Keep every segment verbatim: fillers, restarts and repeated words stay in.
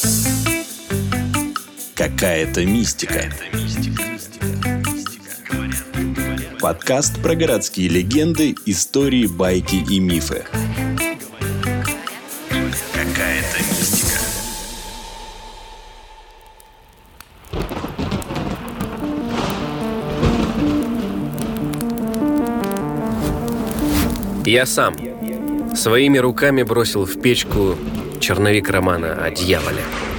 Какая-то мистика. Подкаст про городские легенды, истории, байки и мифы. Какая-то мистика. Я сам своими руками бросил в печку черновик романа о дьяволе.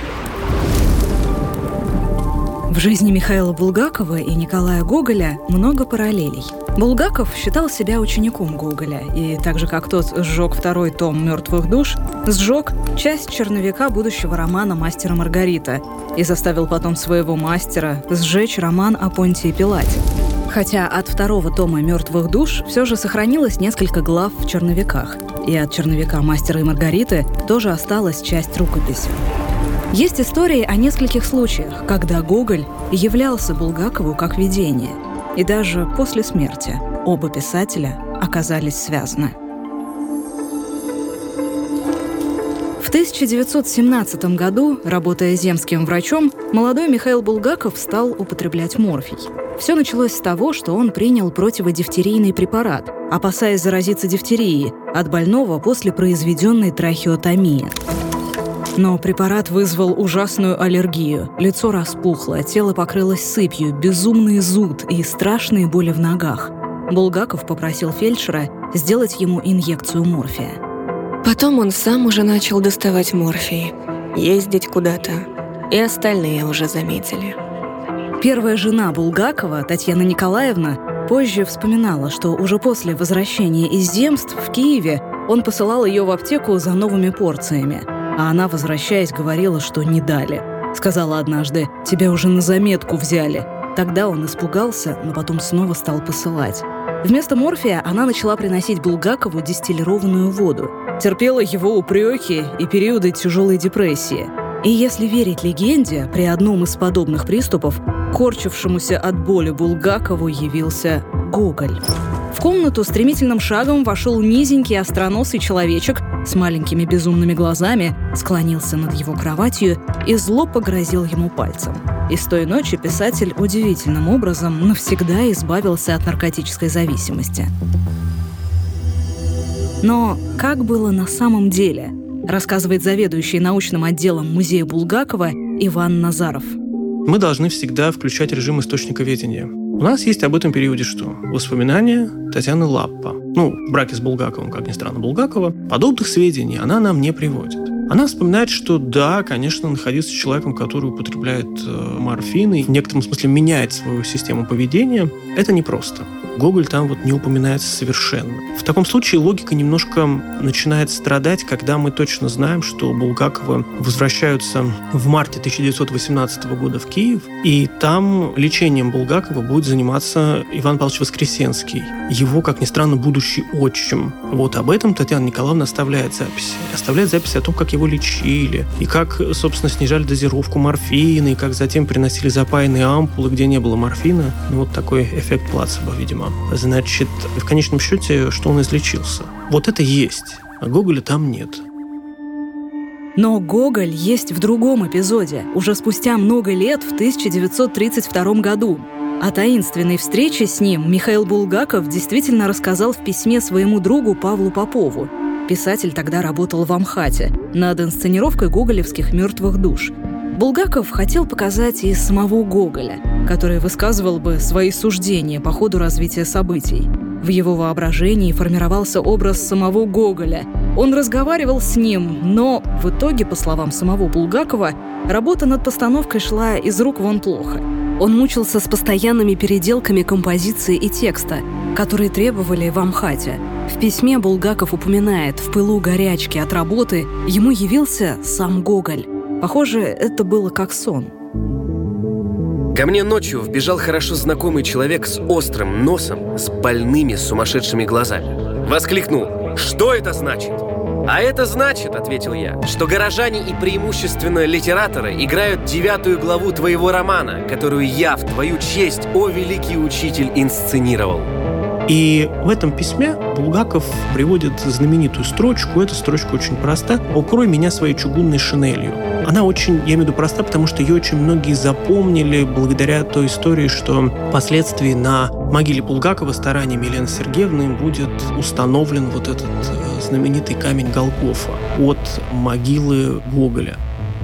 В жизни Михаила Булгакова и Николая Гоголя много параллелей. Булгаков считал себя учеником Гоголя, и так же, как тот сжег второй том «Мертвых душ», сжег часть черновика будущего романа «Мастер и Маргарита» и заставил потом своего мастера сжечь роман о Понтии Пилате. Хотя от второго тома «Мертвых душ» все же сохранилось несколько глав в черновиках, и от черновика «Мастера и Маргариты» тоже осталась часть рукописи. Есть истории о нескольких случаях, когда Гоголь являлся Булгакову как видение, и даже после смерти оба писателя оказались связаны. В тысяча девятьсот семнадцатом году, работая земским врачом, молодой Михаил Булгаков стал употреблять морфий. Все началось с того, что он принял противодифтерийный препарат, опасаясь заразиться дифтерией от больного после произведенной трахеотомии. Но препарат вызвал ужасную аллергию. Лицо распухло, тело покрылось сыпью, безумный зуд и страшные боли в ногах. Булгаков попросил фельдшера сделать ему инъекцию морфия. Потом он сам уже начал доставать морфий, ездить куда-то, и остальные уже заметили. Первая жена Булгакова, Татьяна Николаевна, позже вспоминала, что уже после возвращения из земств в Киеве он посылал ее в аптеку за новыми порциями. А она, возвращаясь, говорила, что не дали. Сказала однажды: «Тебя уже на заметку взяли». Тогда он испугался, но потом снова стал посылать. Вместо морфия она начала приносить Булгакову дистиллированную воду. Терпела его упреки и периоды тяжелой депрессии. И если верить легенде, при одном из подобных приступов корчившемуся от боли Булгакову явился Гоголь. В комнату стремительным шагом вошел низенький остроносый человечек с маленькими безумными глазами, склонился над его кроватью и зло погрозил ему пальцем. И с той ночи писатель удивительным образом навсегда избавился от наркотической зависимости. Но как было на самом деле, рассказывает заведующий научным отделом музея Булгакова Иван Назаров. Мы должны всегда включать режим источниковедения. У нас есть об этом периоде что? Воспоминания Татьяны Лаппа. Ну, в браке с Булгаковым, как ни странно, Булгакова. Подобных сведений она нам не приводит. Она вспоминает, что да, конечно, находиться с человеком, который употребляет э, морфин и в некотором смысле меняет свою систему поведения, это непросто. Гоголь там вот не упоминается совершенно. В таком случае логика немножко начинает страдать, когда мы точно знаем, что Булгаковы возвращаются в марте тысяча девятьсот восемнадцатого года в Киев, и там лечением Булгакова будет заниматься Иван Павлович Воскресенский, его, как ни странно, будущий отчим. Вот об этом Татьяна Николаевна оставляет записи. Оставляет записи о том, как его лечили, и как, собственно, снижали дозировку морфина, и как затем приносили запаянные ампулы, где не было морфина. Ну, вот такой эффект плацебо, видимо. Значит, в конечном счете, что он излечился. Вот это есть, а Гоголя там нет. Но Гоголь есть в другом эпизоде, уже спустя много лет, в тысяча девятьсот тридцать втором году. О таинственной встрече с ним Михаил Булгаков действительно рассказал в письме своему другу Павлу Попову. Писатель тогда работал в Амхате над инсценировкой гоголевских «Мертвых душ». Булгаков хотел показать и самого Гоголя, который высказывал бы свои суждения по ходу развития событий. В его воображении формировался образ самого Гоголя. Он разговаривал с ним, но в итоге, по словам самого Булгакова, работа над постановкой шла из рук вон плохо. Он мучился с постоянными переделками композиции и текста, которые требовали в Амхате. В письме Булгаков упоминает: в пылу горячки от работы ему явился сам Гоголь. Похоже, это было как сон. Ко мне ночью вбежал хорошо знакомый человек с острым носом, с больными сумасшедшими глазами. Воскликнул: «Что это значит?» «А это значит, — ответил я, — что горожане и преимущественно литераторы играют девятую главу твоего романа, которую я в твою честь, о великий учитель, инсценировал». И в этом письме Булгаков приводит знаменитую строчку. Эта строчка очень проста. «Укрой меня своей чугунной шинелью». Она очень, я имею в виду, проста, потому что ее очень многие запомнили благодаря той истории, что впоследствии на могиле Булгакова стараниями Елены Сергеевны будет установлен вот этот знаменитый камень Голгофа от могилы Гоголя.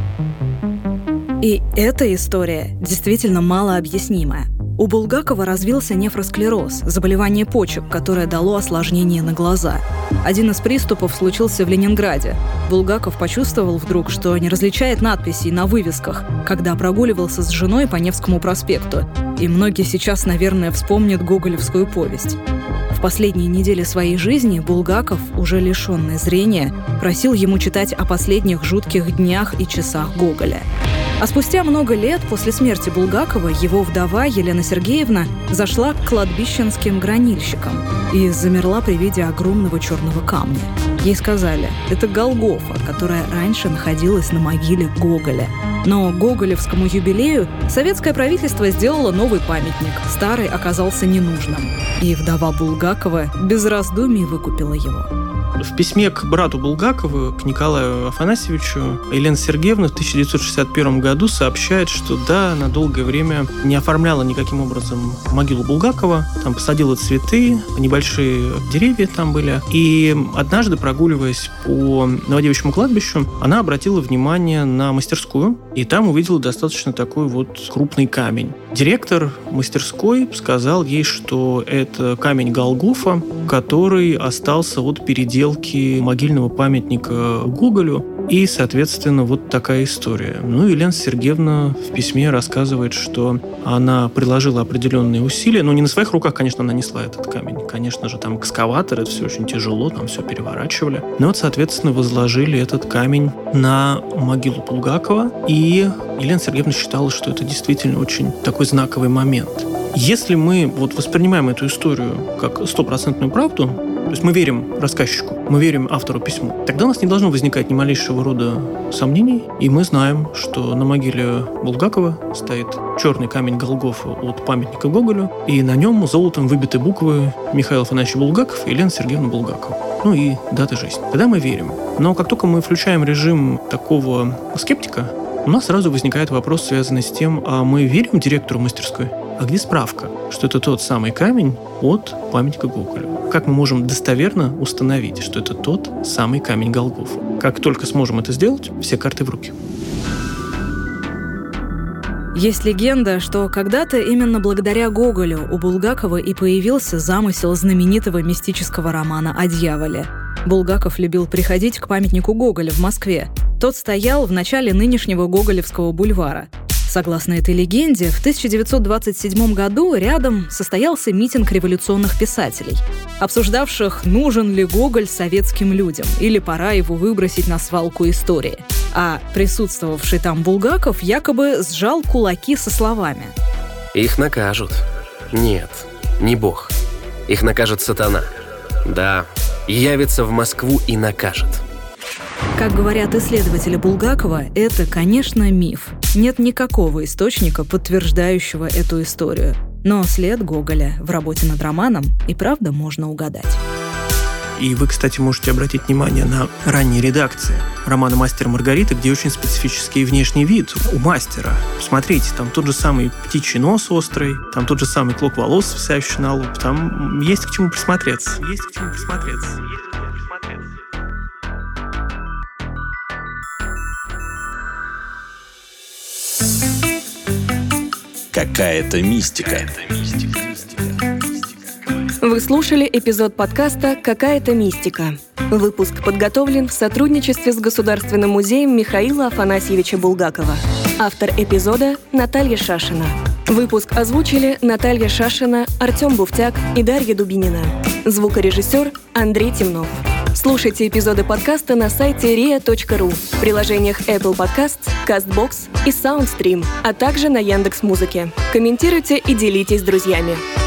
И эта история действительно малообъяснимая. У Булгакова развился нефросклероз, заболевание почек, которое дало осложнение на глаза. Один из приступов случился в Ленинграде. Булгаков почувствовал вдруг, что не различает надписей на вывесках, когда прогуливался с женой по Невскому проспекту. И многие сейчас, наверное, вспомнят гоголевскую повесть. В последние недели своей жизни Булгаков, уже лишенный зрения, просил ему читать о последних жутких днях и часах Гоголя. А спустя много лет после смерти Булгакова его вдова Елена Сергеевна зашла к кладбищенским гранильщикам и замерла при виде огромного черного камня. Ей сказали, это Голгофа, которая раньше находилась на могиле Гоголя. Но гоголевскому юбилею советское правительство сделало новый памятник, старый оказался ненужным. И вдова Булгакова без раздумий выкупила его. В письме к брату Булгакова, к Николаю Афанасьевичу, Елена Сергеевна в тысяча девятьсот шестьдесят первом году сообщает, что да, она долгое время не оформляла никаким образом могилу Булгакова, там посадила цветы, небольшие деревья там были. И однажды, прогуливаясь по Новодевичьему кладбищу, она обратила внимание на мастерскую, и там увидела достаточно такой вот крупный камень. Директор мастерской сказал ей, что это камень Голгофа, который остался от переделки могильного памятника Гоголю. И, соответственно, вот такая история. Ну, Елена Сергеевна в письме рассказывает, что она приложила определенные усилия. Ну, не на своих руках, конечно, она несла этот камень. Конечно же, там экскаватор, это все очень тяжело, там все переворачивали. Но вот, соответственно, возложили этот камень на могилу Булгакова. И Елена Сергеевна считала, что это действительно очень такой знаковый момент. Если мы вот воспринимаем эту историю как стопроцентную правду, то есть мы верим рассказчику, мы верим автору письма, тогда у нас не должно возникать ни малейшего рода сомнений, и мы знаем, что на могиле Булгакова стоит черный камень Голгофа от памятника Гоголю, и на нем золотом выбиты буквы Михаил Афанасьевич Булгаков и Елена Сергеевна Булгакова. Ну и дата жизни. Тогда мы верим. Но как только мы включаем режим такого скептика, у нас сразу возникает вопрос, связанный с тем, а мы верим директору мастерской? А где справка, что это тот самый камень от памятника Гоголю? Как мы можем достоверно установить, что это тот самый камень Голгофа? Как только сможем это сделать, все карты в руки. Есть легенда, что когда-то именно благодаря Гоголю у Булгакова и появился замысел знаменитого мистического романа о дьяволе. Булгаков любил приходить к памятнику Гоголя в Москве. Тот стоял в начале нынешнего Гоголевского бульвара. Согласно этой легенде, в тысяча девятьсот двадцать седьмом году рядом состоялся митинг революционных писателей, обсуждавших, нужен ли Гоголь советским людям или пора его выбросить на свалку истории. А присутствовавший там Булгаков якобы сжал кулаки со словами: «Их накажут. Нет, не Бог. Их накажет сатана. Да, явится в Москву и накажет». Как говорят исследователи Булгакова, это, конечно, миф. Нет никакого источника, подтверждающего эту историю. Но след Гоголя в работе над романом и правда можно угадать. И вы, кстати, можете обратить внимание на ранние редакции романа «Мастер и Маргарита», где очень специфический внешний вид у мастера. Посмотрите, там тот же самый птичий нос острый, там тот же самый клок волос, свисающий на лоб. Там есть к чему присмотреться. Есть к чему присмотреться. Какая-то мистика. Вы слушали эпизод подкаста «Какая-то мистика». Выпуск подготовлен в сотрудничестве с Государственным музеем Михаила Афанасьевича Булгакова. Автор эпизода – Наталья Шашина. Выпуск озвучили Наталья Шашина, Артем Буфтяк и Дарья Дубинина. Звукорежиссер Андрей Темнов. Слушайте эпизоды подкаста на сайте риа точка ру, в приложениях Apple Podcasts, CastBox и SoundStream, а также на Яндекс.Музыке. Комментируйте и делитесь с друзьями.